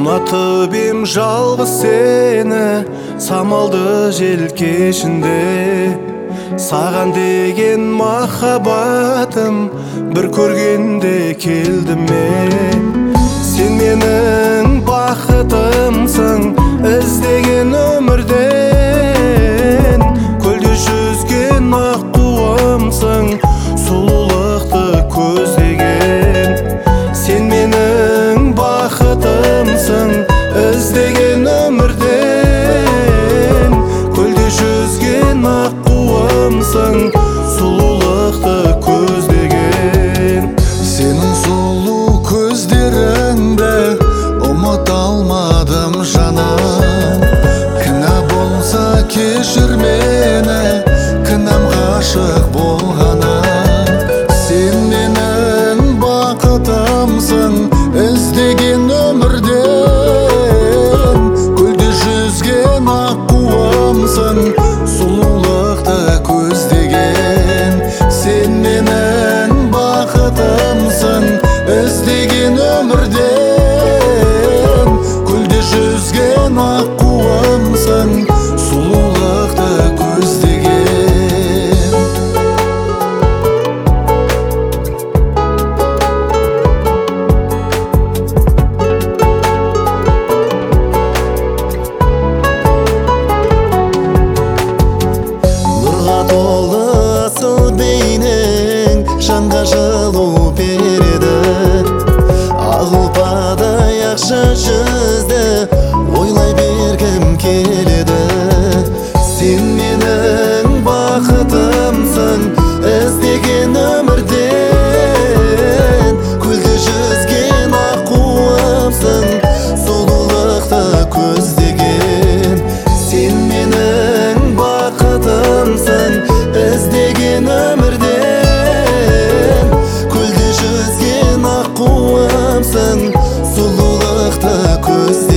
Ұнатып ем жалғыз сені, самалды желкешінде. Саған деген махаббатым бір көргенде келді ме? Сен менің бақытымсың, іздеген өмірден. Көлде жүзген аққуымсың, сұлулықты көздеген. Сен менің бақытымсың, іздеген өмірден. Көлде жүзген аққуымсың, сұлулықты көздеген. Сенің сұлу көздеріңді ұмыта алмадым жаным. Кінә болса кешір мені, кінәм ғашық болғаным. Сен менің бақытымсың, іздеген өмірден. Көлде жүзген аққуымсың, сұлулықты көздеген. Сен менің бақытымсың, іздеген өмірден. Көлде жүзген аққуымсың, сұлулықты көздеген. Нұрға толы асыл бейнең жанға жылу береді. Ақ ұлпадай ақша жүзді ойлай бергім келеді. Сен менің бақытымсың, іздеген өмірден. Көлде жүзген аққуымсың, сұлулықты көздеген. Сен менің бақытымсың, іздеген өмірден. Көлде жүзген аққуымсың, сұлулықты көздеген.